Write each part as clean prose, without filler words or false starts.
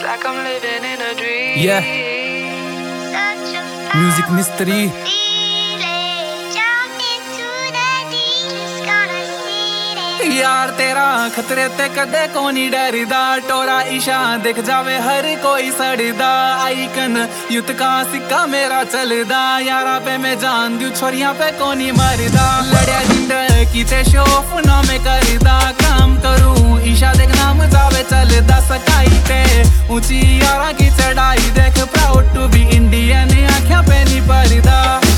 like I'm living in a dream. Yeah. Music mystery. यार तेरा खतरे ते कदे कोनी डरदा, टोरा ईशा दिख जावे हर कोई सड़दा। आइकन युद्ध का सिक्का मेरा चलदा, यारा पे मैं जान दूं छोरियां पे कोनी मरदा। लड़या जिंदगी ते शोफ ना मैं करदा, काम करूं ईशा देख नाम जावे चलदा। सकाई ते ऊंची यारा की चढ़ाई देख, प्राउड टू बी इंडियन आँखें पे नहीं परदा।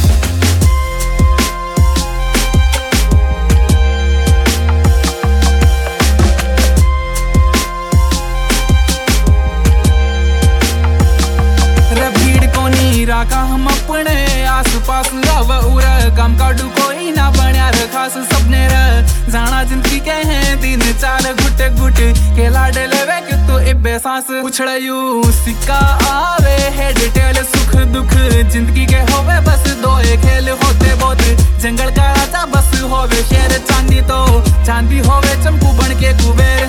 राका हम अपने आस पास रव उर गम काडू कोई ना बन्या खास सपने र जाना जिंदगी के हैं दिन चार घुट घुट के लाडे लेवे कि तू इब्बे सांस उछड़यू सिक्का आवे हेड टेल सुख दुख जिंदगी के होवे बस दो खेल होते बहुत जंगल का राजा बस होवे शेर चांदी तो चांदी होवे चंपू बन के कुबेर।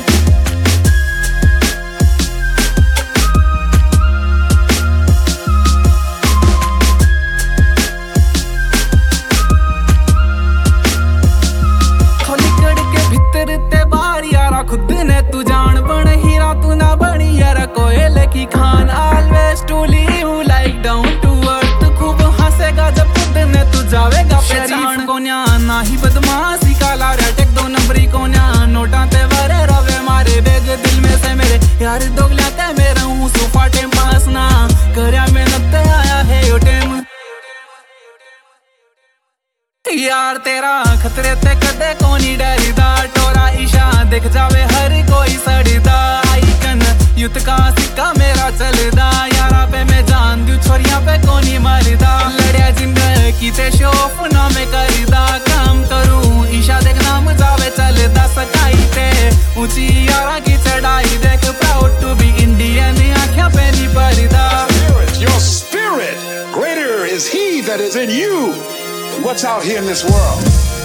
खुद ने तू जान बन हीरा तू ना बनी यार कोयले की खान। Always to live like down to earth, खूब हंसेगा जब खुद ने तू जावेगा पहचान। कोन्या ना ही बदमाशी काला रेटेक दो नंबरी कोन्या नोटा ते वरे रवे मारे बेग दिल में से मेरे यार दोगल्या ते मेरा हूँ सोफा टेम पास ना करया मेहनत ते आया है यो टेम। यार तेरा खतरे ते कदे कोनी डरदा, टोरा ईशा दिख जावे हर कोई सड़दा। आइकन युद्ध का सिक्का मेरा चलदा, यारा पे मैं जान दूं छोरियां पे कोनी मरदा। लड़या जिंदगी ते शोफ ना मैं करदा, काम करूं ईशा देख नाम जावे चलदा। सकाई ते ऊंची यारा की चढ़ाई देख, प्राउड टू बी इंडियन आँखें पे नहीं परदा। Your spirit, greater is he that is in you. What's out here in this world?